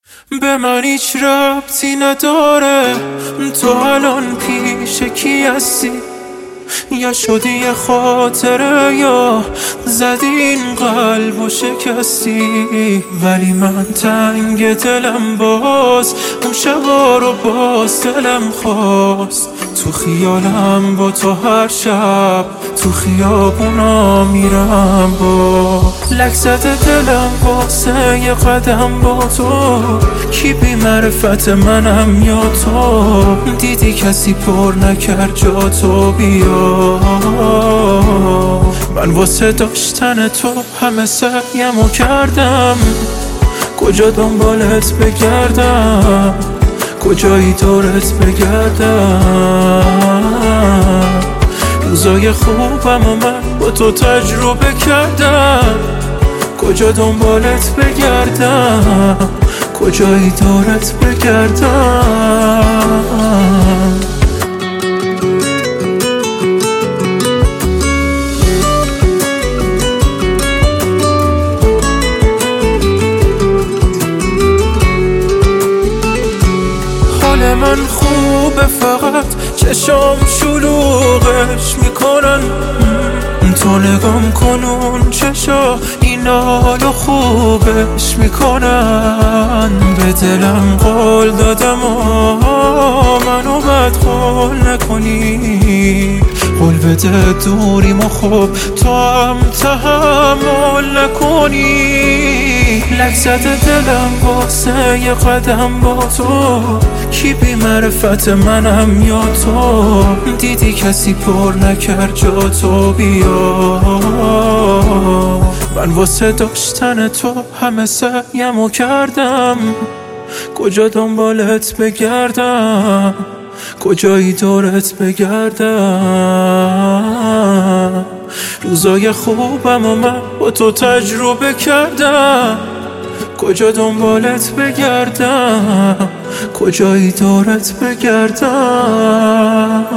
به من هیچ ربطی نداره تو الان پیش کی هستی، یا شدی یه خاطره یا زدی این قلب و شکستی. ولی من تنگ دلم باز اون شبا رو باز دلم خواست. تو خیالم با تو هر شب تو خیابونا میرم باز. لک زده دلم واسه یه قدم با تو، کی بی معرفت منم یا تو. دیدی کسی پر نکرد جا تو بیا. من واسه داشتن تو همه سعیمو کردم، کجا دنبالت بگردم، کجایی دورت بگردم. روزای خوبم و من با تو تجربه کردم، کجا دنبالت بگردم، کجایی دورت بگردم. حال من خوبه فقط چشام شلوغش میکنن. تو نگام کن اون چشا این حالو خوبش میکنن. به دلم قول دادم و منو بدقول نکنی. قول بده دوریم و خوب تو هم تحمل نکنی. لک زده دلم واسه یه قدم با تو، کی بی معرفت منم یا تو. دیدی کسی پر نکرد جا تو بیا. من واسه داشتن تو همه سعیمو کردم، کجا دنبالت بگردم، کجایی دورت بگردم. روزای خوبم و من با تو تجربه کردم، کجا دنبالت بگردم، کجایی دورت بگردم.